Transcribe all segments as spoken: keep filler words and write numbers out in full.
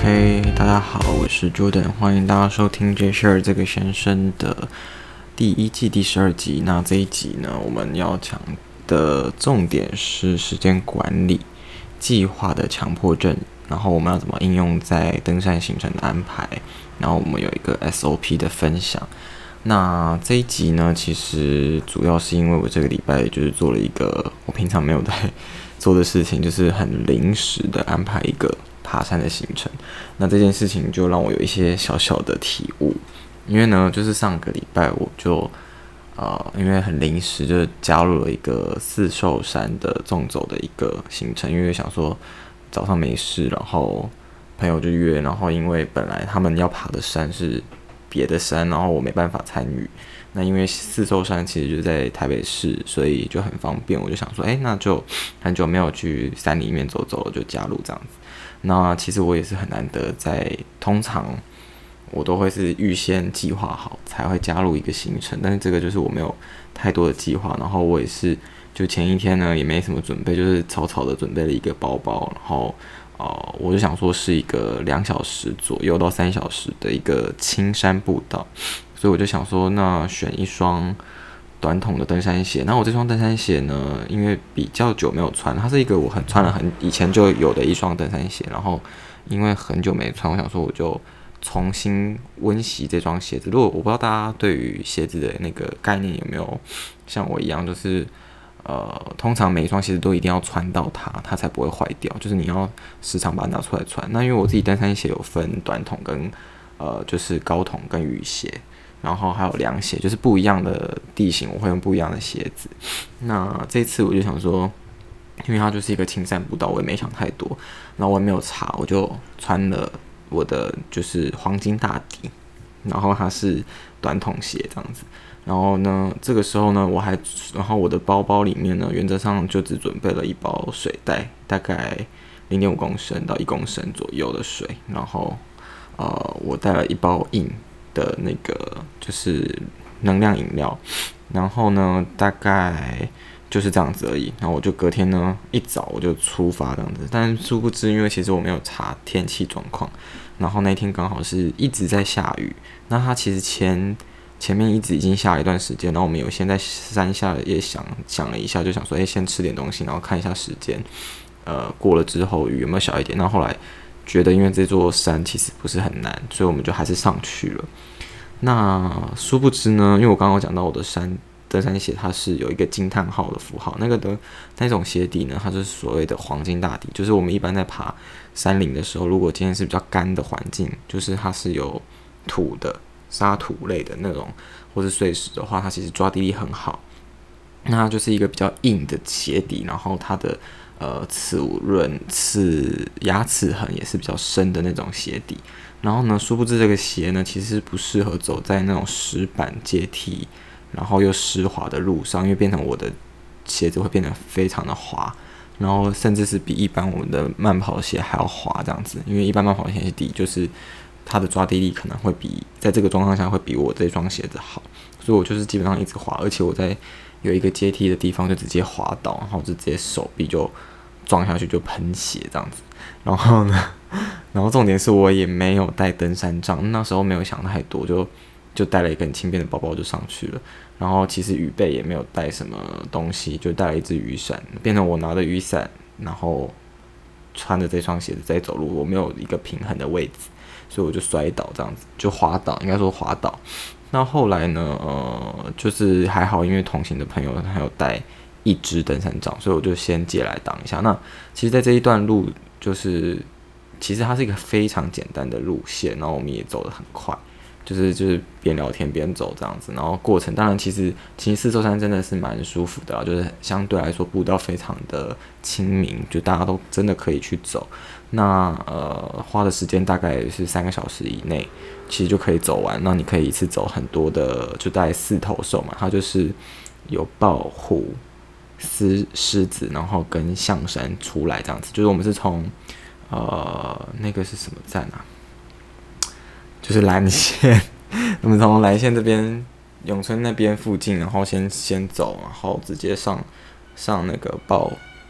OK，大家好，我是 Jordan，欢迎大家收听 J Share 这个先生的第一季第十二集。那这一集呢，我们要讲的重点是时间管理、计划的强迫症，然后我们要怎么应用在登山行程的安排，然后我们有一个 S O P 的分享。那这一集呢，其实主要是因为我这个礼拜就是做了一个我平常没有在做的事情，就是很临时的安排一个爬山的行程。那这件事情就让我有一些小小的体悟，因为呢，就是上个礼拜我就呃，因为很临时，就加入了一个四兽山的纵走的一个行程，因为想说早上没事，然后朋友就约，然后因为本来他们要爬的山是别的山，然后我没办法参与。那因为四兽山其实就在台北市，所以就很方便。我就想说，哎、欸，那就很久没有去山里面走走了，就加入这样子。那其实我也是很难得在，通常我都会是预先计划好才会加入一个行程，但是这个就是我没有太多的计划，然后我也是就前一天呢也没什么准备，就是草草的准备了一个包包，然后呃我就想说是一个两小时左右到三小时的一个青山步道，所以我就想说那选一双短筒的登山鞋。那我这双登山鞋呢，因为比较久没有穿，它是一个我很穿了很以前就有的一双登山鞋，然后因为很久没穿，我想说我就重新温习这双鞋子。如果我不知道大家对于鞋子的那个概念有没有像我一样，就是呃，通常每一双鞋子都一定要穿到它，它才不会坏掉。就是你要时常把它拿出来穿。那因为我自己登山鞋有分短筒跟呃，就是高筒跟雨鞋，然后还有凉鞋，就是不一样的地形我会用不一样的鞋子。那这次我就想说，因为它就是一个青山步道，我也没想太多，然后我也没有查，我就穿了我的就是黄金大底，然后它是短筒鞋这样子。然后呢，这个时候呢，我还，然后我的包包里面呢，原则上就只准备了一包水袋，大概零点五公升到一公升左右的水。然后，呃，我带了一包饮的那个就是能量饮料。然后呢，大概就是这样子而已。然后我就隔天呢一早我就出发这样子，但殊不知，因为其实我没有查天气状况，然后那天刚好是一直在下雨。那它其实前前面一直已经下了一段时间，然后我们有先在山下也想想了一下，就想说，哎、欸，先吃点东西，然后看一下时间，呃，过了之后雨有没有小一点。那后来觉得，因为这座山其实不是很难，所以我们就还是上去了。那殊不知呢，因为我刚刚讲到我的山登山鞋，它是有一个惊叹号的符号，那个的那种鞋底呢，它就是所谓的黄金大底，就是我们一般在爬山林的时候，如果今天是比较干的环境，就是它是有土的沙土类的那种，或是碎石的话，它其实抓地力很好。那它就是一个比较硬的鞋底，然后它的呃齿轮、齿牙齿痕也是比较深的那种鞋底。然后呢，殊不知这个鞋呢，其实不适合走在那种石板阶梯，然后又湿滑的路上，因为变成我的鞋子会变得非常的滑，然后甚至是比一般我们的慢跑鞋还要滑这样子。因为一般慢跑鞋底就是它的抓地力可能会比在这个状况下会比我这双鞋子好，所以我就是基本上一直滑，而且我在有一个阶梯的地方就直接滑倒，然后就直接手臂就撞下去就喷血这样子。然后呢，然后重点是我也没有带登山杖，那时候没有想太多，就就带了一个很轻便的包包就上去了。然后其实雨备也没有带什么东西，就带了一支雨伞，变成我拿着雨伞，然后穿着这双鞋子在走路，我没有一个平衡的位置，所以我就摔倒这样子，就滑倒，应该说滑倒。那后来呢，呃，就是还好，因为同行的朋友他有带一支登山杖，所以我就先借来挡一下。那其实，在这一段路，就是其实它是一个非常简单的路线，然后我们也走得很快，就是就是边聊天边走这样子。然后过程当然其实其实四兽山真的是蛮舒服的啦，就是相对来说步道非常的亲民，就大家都真的可以去走。那呃花的时间大概是三个小时以内，其实就可以走完。那你可以一次走很多的，就大概四头兽嘛，它就是有豹、虎、狮、狮子，然后跟象山出来这样子。就是我们是从呃那个是什么站啊？就是蓝线，我们从蓝线这边永春那边附近，然后先先走，然后直接上上那个豹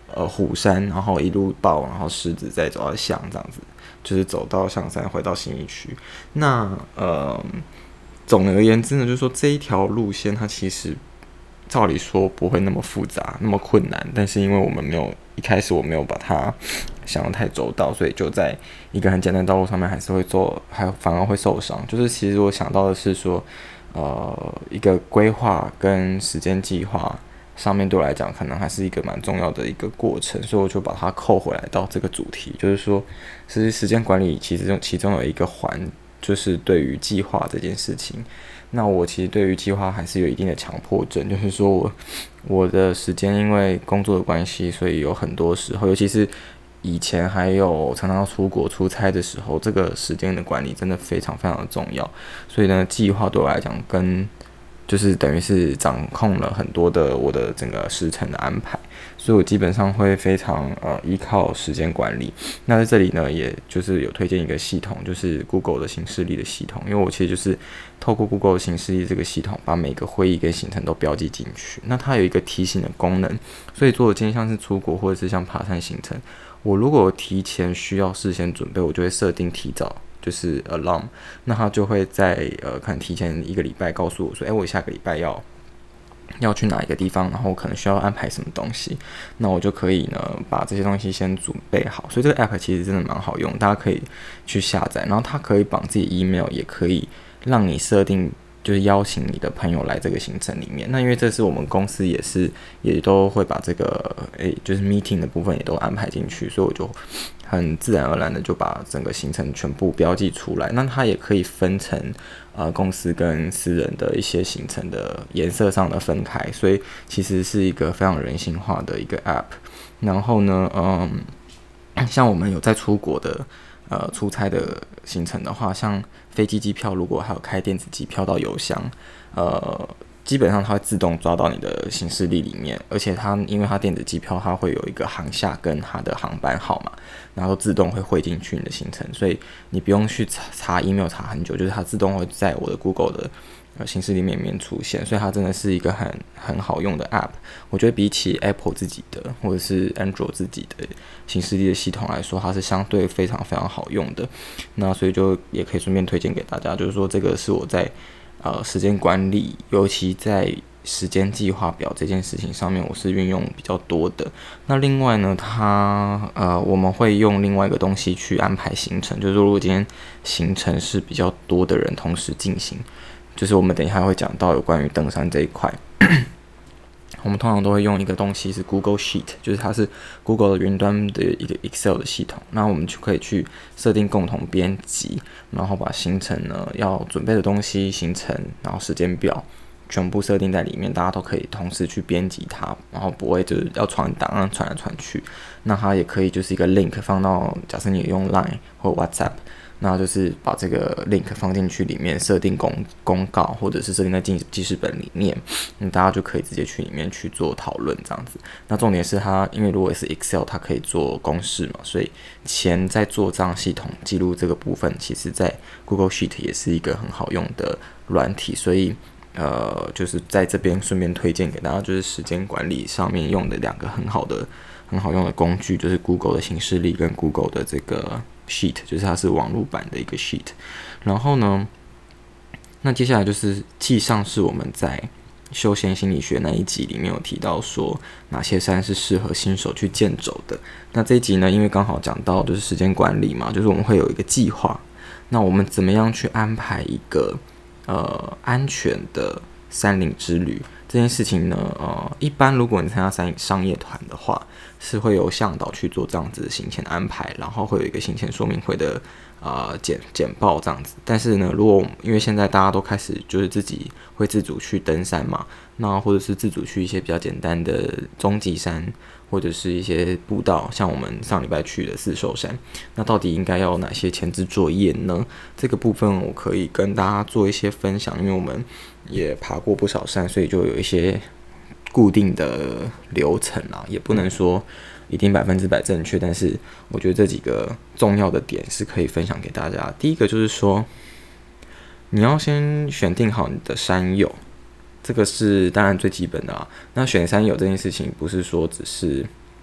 呃虎山，然后一路豹，然后狮子，再走到象这样子，就是走到象山回到信义区。那呃，总而言之呢，就是说这一条路线它其实照理说不会那么复杂、那么困难，但是因为我们没有一开始我没有把它想得太周到，所以就在一个很简单的道路上面还是会做，还反而会受伤。就是其实我想到的是说，呃，一个规划跟时间计划上面对我来讲，可能还是一个蛮重要的一个过程，所以我就把它扣回来到这个主题，就是说，其实时间管理其实其中有一个环，就是对于计划这件事情。那我其实对于计划还是有一定的强迫症，就是说我我的时间因为工作的关系，所以有很多时候，尤其是以前还有常常出国出差的时候，这个时间的管理真的非常非常的重要。所以呢，计划对我来讲跟就是等于是掌控了很多的我的整个时程的安排，所以我基本上会非常呃依靠时间管理。那在这里呢，也就是有推荐一个系统，就是 Google 的行事历的系统，因为我其实就是透过 Google 的行事历这个系统，把每个会议跟行程都标记进去。那它有一个提醒的功能，所以如果今天像是出国或者是像爬山行程，我如果提前需要事先准备，我就会设定提早。就是 alarm， 那他就会在呃，可能提前一个礼拜告诉我说，哎、欸，我下个礼拜要要去哪一个地方，然后可能需要安排什么东西，那我就可以呢把这些东西先准备好。所以这个 app 其实真的蛮好用，大家可以去下载，然后它可以绑自己 email， 也可以让你设定。就是邀请你的朋友来这个行程里面，那因为这是我们公司也是也都会把这个诶、欸，就是 meeting 的部分也都安排进去，所以我就很自然而然的就把整个行程全部标记出来。那它也可以分成呃公司跟私人的一些行程的颜色上的分开，所以其实是一个非常人性化的一个 app。然后呢，嗯，像我们有在出国的。呃，出差的行程的话，像飞机机票，如果还有开电子机票到邮箱，呃，基本上它会自动抓到你的行事历里面，而且它因为它电子机票，它会有一个航厦跟它的航班号码，然后自动会汇进去你的行程，所以你不用去查查 email 查很久，就是它自动会在我的 Google 的呃行事历里面出现，所以它真的是一个很很好用的 app。我觉得比起 Apple 自己的或者是 Android 自己的行事历的系统来说，它是相对非常非常好用的。那所以就也可以顺便推荐给大家，就是说这个是我在呃时间管理，尤其在时间计划表这件事情上面，我是运用比较多的。那另外呢，它呃我们会用另外一个东西去安排行程，就是如果今天行程是比较多的人同时进行。就是我们等一下会讲到有关于登山这一块，我们通常都会用一个东西是 Google Sheet， 就是它是 Google 的云端的一个 Excel 的系统，那我们就可以去设定共同编辑，然后把行程呢要准备的东西、行程，然后时间表全部设定在里面，大家都可以同时去编辑它，然后不会就是要传档案传来传去。那它也可以就是一个 link 放到，假设你用 Line 或 WhatsApp。那就是把这个 link 放进去里面，设定公公告，或者是设定在记记事本里面，那大家就可以直接去里面去做讨论这样子。那重点是它，因为如果是 Excel， 它可以做公式嘛，所以前在做账系统记录这个部分，其实在 Google Sheet 也是一个很好用的软体，所以呃，就是在这边顺便推荐给大家，就是时间管理上面用的两个很好的、很好用的工具，就是 Google 的行事历跟 Google 的这个。sheet 就是它是网络版的一个 sheet， 然后呢，那接下来就是记上是我们在休闲心理学那一集里面有提到说哪些山是适合新手去健走的。那这一集呢，因为刚好讲到就是时间管理嘛，就是我们会有一个计划，那我们怎么样去安排一个呃安全的山林之旅？这件事情呢，呃，一般如果你参加商商业团的话，是会由向导去做这样子的行前安排，然后会有一个行前说明会的呃简简报这样子。但是呢，如果因为现在大家都开始就是自己会自主去登山嘛，那或者是自主去一些比较简单的中级山，或者是一些步道，像我们上礼拜去的四兽山，那到底应该要有哪些前置作业呢？这个部分我可以跟大家做一些分享，因为我们也爬过不少山，所以就有一些固定的流程啦，也不能说一定百分之百正确，但是我觉得这几个重要的点是可以分享给大家。第一个就是说，你要先选定好你的山友，这个是当然最基本的啊。那选山友这件事情，不是说只是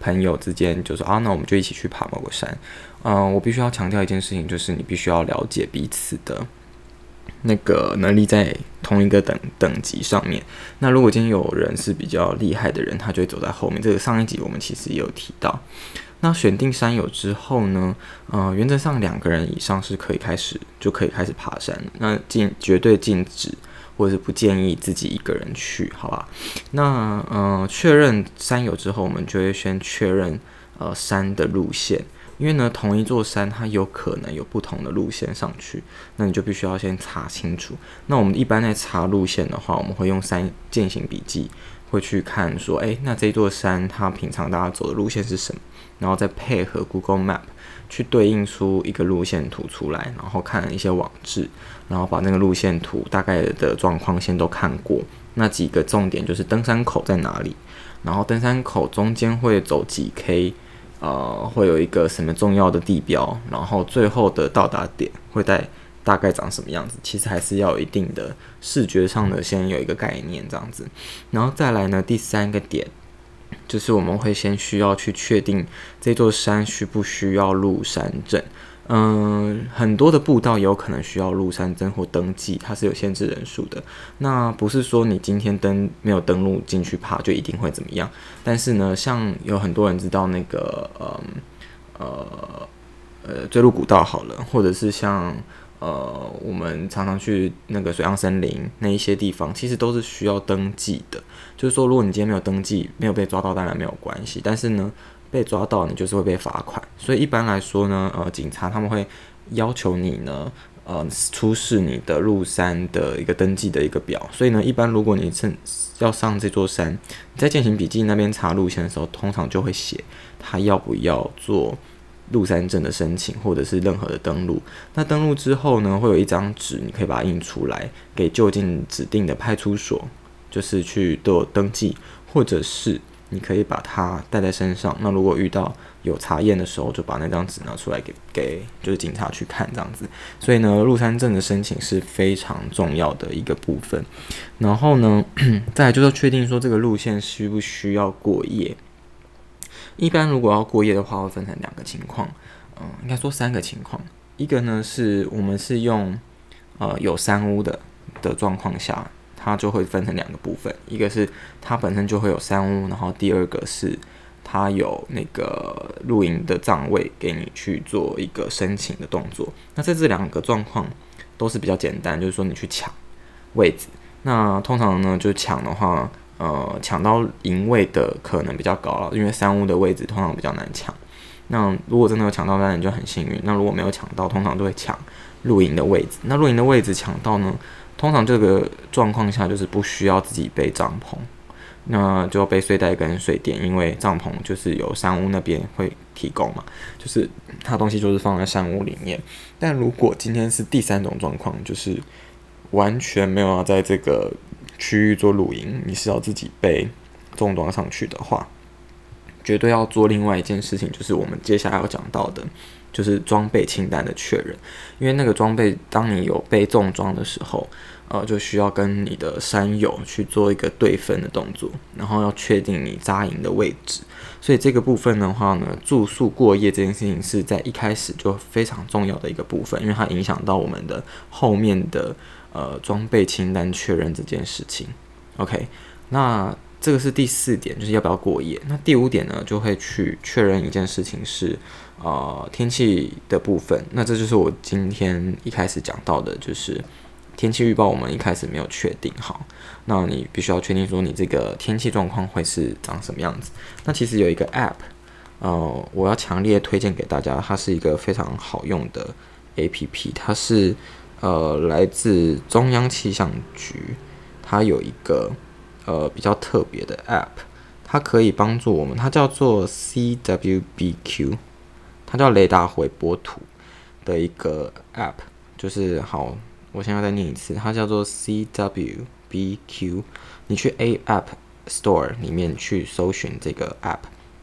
朋友之间就说啊，那我们就一起去爬某个山。嗯、呃，我必须要强调一件事情，就是你必须要了解彼此的那个能力在同一个等等级上面。那如果今天有人是比较厉害的人，他就会走在后面。这个上一集我们其实也有提到。那选定山友之后呢，呃，原则上两个人以上是可以开始就可以开始爬山。那禁绝对禁止或者是不建议自己一个人去，好吧？那呃，确认山友之后，我们就会先确认呃山的路线。因为呢，同一座山它有可能有不同的路线上去，那你就必须要先查清楚。那我们一般在查路线的话，我们会用山健行笔记，会去看说，哎，那这座山它平常大家走的路线是什么，然后再配合 Google Map 去对应出一个路线图出来，然后看一些网志，然后把那个路线图大概的状况先都看过。那几个重点就是登山口在哪里，然后登山口中间会走几 K。呃，会有一个什么重要的地标，然后最后的到达点会在大概长什么样子，其实还是要有一定的视觉上的先有一个概念这样子。然后再来呢，第三个点就是我们会先需要去确定这座山需不需要入山证。嗯，很多的步道有可能需要入山证或登记，它是有限制人数的。那不是说你今天登没有登录进去爬就一定会怎么样。但是呢，像有很多人知道那个呃呃呃坠入古道好了，或者是像呃我们常常去那个水漾森林那一些地方，其实都是需要登记的。就是说，如果你今天没有登记，没有被抓到，当然没有关系。但是呢，被抓到你就是会被罚款，所以一般来说呢，呃，警察他们会要求你呢，呃，出示你的入山的一个登记的一个表。所以呢，一般如果你是要上这座山，你在健行笔记那边查路线的时候，通常就会写他要不要做入山证的申请，或者是任何的登录。那登录之后呢，会有一张纸，你可以把它印出来，给就近指定的派出所，就是去做登记，或者是你可以把它带在身上。那如果遇到有查验的时候，就把那张纸拿出来给给就是警察去看这样子。所以呢，入山证的申请是非常重要的一个部分。然后呢，再来就是确定说这个路线需不需要过夜。一般如果要过夜的话，会分成两个情况，嗯、呃，应该说三个情况。一个呢是我们是用呃有山屋的的状况下。它就会分成两个部分，一个是它本身就会有山屋，然后第二个是它有那个露营的帐位给你去做一个申请的动作。那在这两个状况都是比较简单，就是说你去抢位置。那通常呢，就抢的话，呃，抢到营位的可能比较高了，因为山屋的位置通常比较难抢。那如果真的有抢到，当然就很幸运。那如果没有抢到，通常都会抢露营的位置。那露营的位置抢到呢？通常这个状况下就是不需要自己背帐篷，那就要背睡袋跟睡垫，因为帐篷就是由山屋那边会提供嘛，就是它东西就是放在山屋里面。但如果今天是第三种状况，就是完全没有要在这个区域做露营，你是要自己背重装上去的话，绝对要做另外一件事情，就是我们接下来要讲到的。就是装备清单的确认，因为那个装备，当你有背重装的时候，呃，就需要跟你的山友去做一个对分的动作，然后要确定你扎营的位置。所以这个部分的话呢，住宿过夜这件事情是在一开始就非常重要的一个部分，因为它影响到我们的后面的呃装备清单确认这件事情。OK， 那这个是第四点，就是要不要过夜。那第五点呢，就会去确认一件事情是。呃，天气的部分，那这就是我今天一开始讲到的，就是天气预报我们一开始没有确定好，那你必须要确定说你这个天气状况会是长什么样子。那其实有一个 App， 呃，我要强烈推荐给大家，它是一个非常好用的 A P P， 它是呃来自中央气象局，它有一个呃比较特别的 App， 它可以帮助我们，它叫做 C W B Q。它叫雷达回波图的一个 App， 就是好，我现在再念一次，它叫做 C W B Q。你去 A App Store 里面去搜寻这个 App，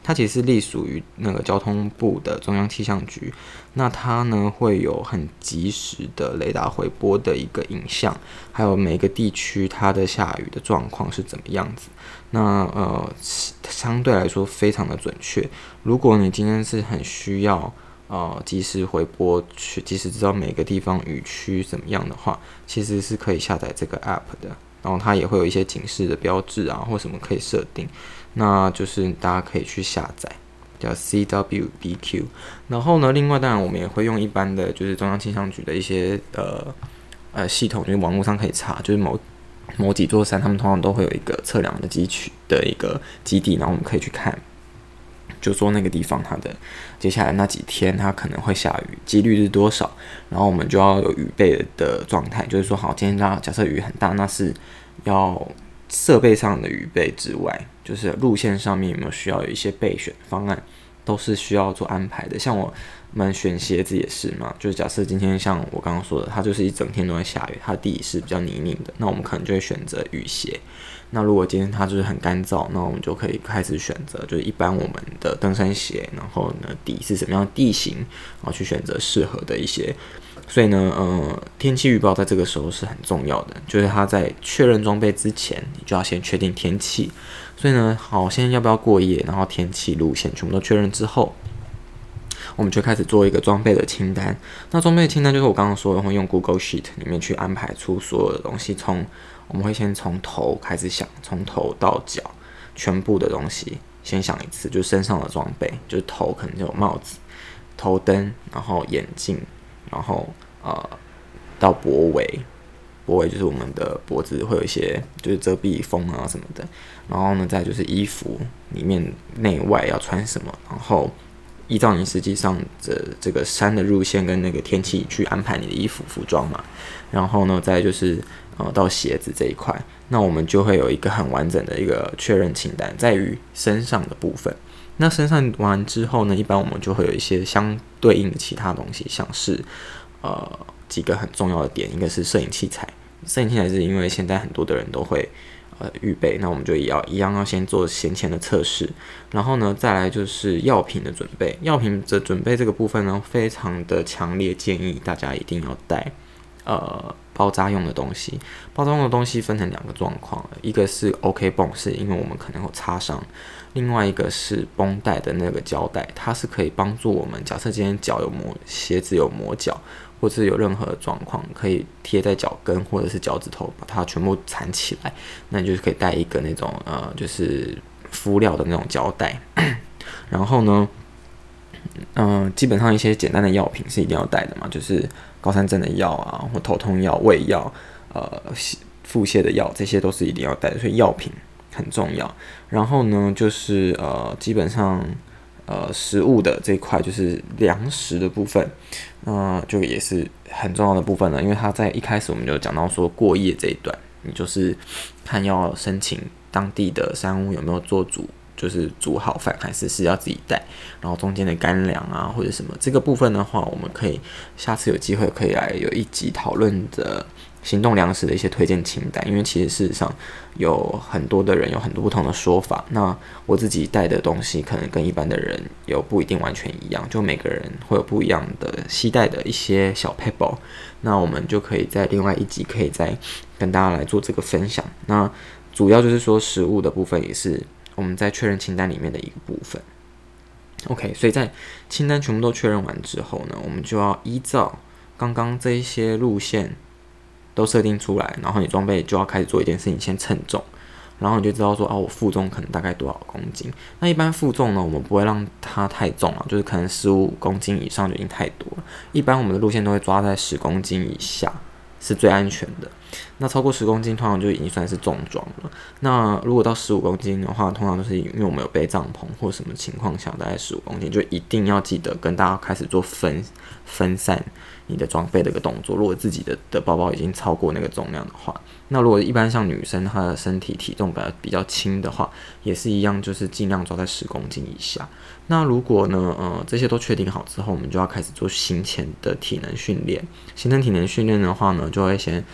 它其实是隶属于那个交通部的中央气象局。那它呢会有很及时的雷达回波的一个影像，还有每个地区它的下雨的状况是怎么样子。那呃相对来说非常的准确。如果你今天是很需要呃及时回波，去及时知道每个地方雨区怎么样的话，其实是可以下载这个 app 的。然后它也会有一些警示的标志啊，或什么可以设定，那就是大家可以去下载，叫 C W B Q。然后呢，另外当然我们也会用一般的就是中央气象局的一些呃呃系统，就是网络上可以查，就是某某几座山，他们通常都会有一个测量的基区的一个基地，然后我们可以去看，就说那个地方它的接下来那几天它可能会下雨，几率是多少，然后我们就要有预备的状态，就是说好，今天假设雨很大，那是要设备上的预备之外，就是路线上面有没有需要有一些备选方案，都是需要做安排的。像我们选鞋子也是嘛，就是假设今天像我刚刚说的，它就是一整天都在下雨，它的地是比较泥泞的，那我们可能就会选择雨鞋。那如果今天它就是很干燥，那我们就可以开始选择就是一般我们的登山鞋，然后呢底是什么样的地形，然后去选择适合的一些。所以呢，呃，天气预报在这个时候是很重要的，就是它在确认装备之前，你就要先确定天气。所以呢，好，先要不要过夜，然后天气、路线全部都确认之后，我们就开始做一个装备的清单。那装备的清单就是我刚刚说的，会用 Google Sheet 里面去安排出所有的东西，从我们会先从头开始想，从头到脚全部的东西先想一次，就是身上的装备，就是头可能就有帽子、头灯，然后眼镜，然后呃到脖围，脖围就是我们的脖子会有一些就是遮蔽风啊什么的，然后呢再就是衣服里面内外要穿什么，然后依照你实际上的这个山的路线跟那个天气去安排你的衣服服装嘛，然后呢再就是呃到鞋子这一块，那我们就会有一个很完整的一个确认清单，在于身上的部分。那身上完之后呢，一般我们就会有一些相对应的其他东西，像是呃几个很重要的点，一个是摄影器材，摄影器材是因为现在很多的人都会呃预备，那我们就也要一样要先做先前的测试，然后呢再来就是药品的准备，药品的准备这个部分呢，非常的强烈建议大家一定要带呃包扎用的东西。包扎用的东西分成两个状况，一个是 OK 绷，是因为我们可能有擦伤，另外一个是绷带的那个胶带，它是可以帮助我们，假设今天脚有磨，鞋子有磨脚，或是有任何的状况，可以贴在脚跟或者是脚趾头，把它全部缠起来。那你就是可以带一个那种呃，就是敷料的那种胶带。然后呢，嗯、呃，基本上一些简单的药品是一定要带的嘛，就是高山症的药啊，或头痛药、胃药、呃腹泻的药，这些都是一定要带的，所以药品很重要。然后呢，就是呃，基本上呃食物的这一块，就是粮食的部分，呃，就也是很重要的部分了，因为它在一开始我们就讲到说过夜这一段，你就是看要申请当地的山屋有没有做煮。就是煮好饭还是是要自己带，然后中间的干粮啊或者什么这个部分的话，我们可以下次有机会可以来有一集讨论的行动粮食的一些推荐清单，因为其实事实上有很多的人有很多不同的说法，那我自己带的东西可能跟一般的人有不一定完全一样，就每个人会有不一样的携带的一些小 pebble， 那我们就可以在另外一集可以再跟大家来做这个分享。那主要就是说食物的部分也是我们在确认清单里面的一个部分。OK， 所以在清单全部都确认完之后呢，我们就要依照刚刚这一些路线都设定出来，然后你装备就要开始做一件事情，先称重，然后你就知道说，哦，我负重可能大概多少公斤。那一般负重呢，我们不会让它太重啊，就是可能十五公斤以上就已经太多了。一般我们的路线都会抓在十公斤以下，是最安全的。那超过十公斤通常就已经算是重装了。那如果到十五公斤的话，通常都是因为我们有背帐篷或什么情况下，大概十五公斤就一定要记得跟大家开始做分分散你的装备的一个动作。如果自己的的包包已经超过那个重量的话，那如果一般像女生她的身体体重比较比较轻的话，也是一样，就是尽量抓在十公斤以下。那如果呢，呃，这些都确定好之后，我们就要开始做行前的体能训练。行前体能训练的话呢，就会先呃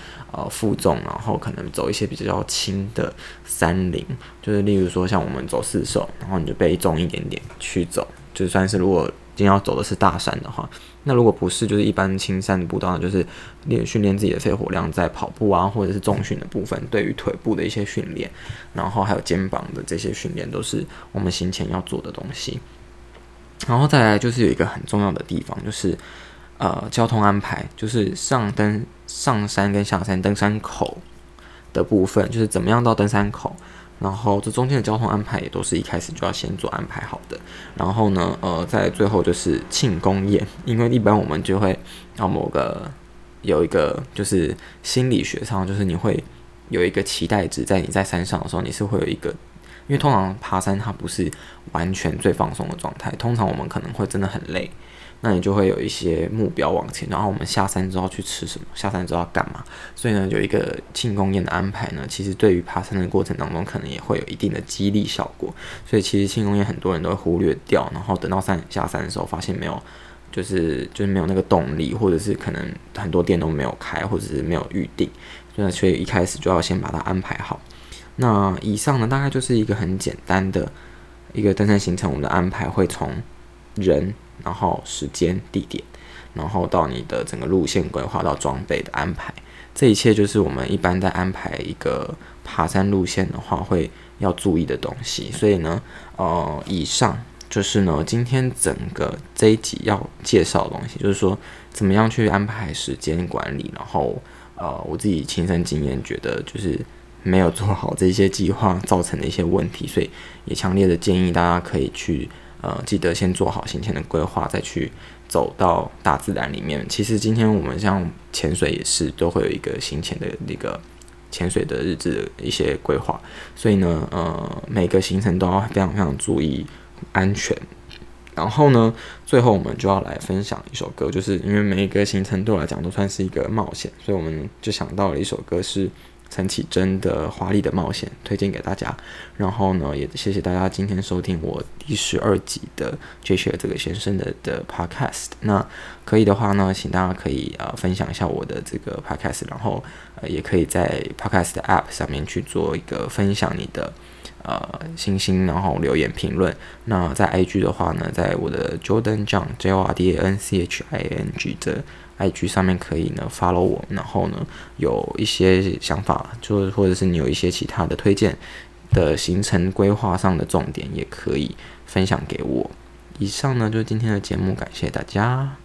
呃负重，然后可能走一些比较轻的三零，就是例如说像我们走四手，然后你就背重一点点去走，就算是如果今天要走的是大山的话，那如果不是就是一般轻山的步道，就是练训练自己的肺活量，在跑步啊或者是重训的部分，对于腿部的一些训练，然后还有肩膀的这些训练，都是我们行前要做的东西。然后再来就是有一个很重要的地方，就是呃交通安排，就是上登上山跟下山登山口的部分，就是怎么样到登山口。然后这中间的交通安排也都是一开始就要先做安排好的。然后呢，呃，在最后就是庆功宴，因为一般我们就会要某个有一个就是心理学上，就是你会有一个期待值，在你在山上的时候，你是会有一个，因为通常爬山它不是完全最放松的状态，通常我们可能会真的很累。那你就会有一些目标往前，然后我们下山之后去吃什么，下山之后要干嘛？所以呢，有一个庆功宴的安排呢，其实对于爬山的过程当中，可能也会有一定的激励效果。所以其实庆功宴很多人都会忽略掉，然后等到山下山的时候，发现没有，就是就是没有那个动力，或者是可能很多店都没有开，或者是没有预定，所以一开始就要先把它安排好。那以上呢，大概就是一个很简单的一个登山行程，我们的安排会从人。然后时间、地点，然后到你的整个路线规划到装备的安排，这一切就是我们一般在安排一个爬山路线的话会要注意的东西。所以呢，呃，以上就是呢今天整个这一集要介绍的东西，就是说怎么样去安排时间管理，然后呃我自己亲身经验觉得就是没有做好这些计划造成的一些问题，所以也强烈的建议大家可以去。呃，记得先做好行前的规划，再去走到大自然里面。其实今天我们像潜水也是，都会有一个行前的那个潜水的日志的一些规划。所以呢，呃，每个行程都要非常非常注意安全。然后呢，最后我们就要来分享一首歌，就是因为每一个行程对我来讲都算是一个冒险，所以我们就想到了一首歌是陈绮贞的《华丽的冒险》，推荐给大家。然后呢，也谢谢大家今天收听我第十二集的 J-Share 这个先生的的 Podcast。那可以的话呢，请大家可以呃分享一下我的这个 Podcast， 然后呃也可以在 Podcast 的 App 上面去做一个分享你的呃星星，然后留言评论。那在 I G 的话呢，在我的 Jordan John J O R D A N C H I N G 的I G 上面可以呢 follow 我，然后呢有一些想法，就或者是你有一些其他的推荐的行程规划上的重点，也可以分享给我。以上呢就是今天的节目，感谢大家。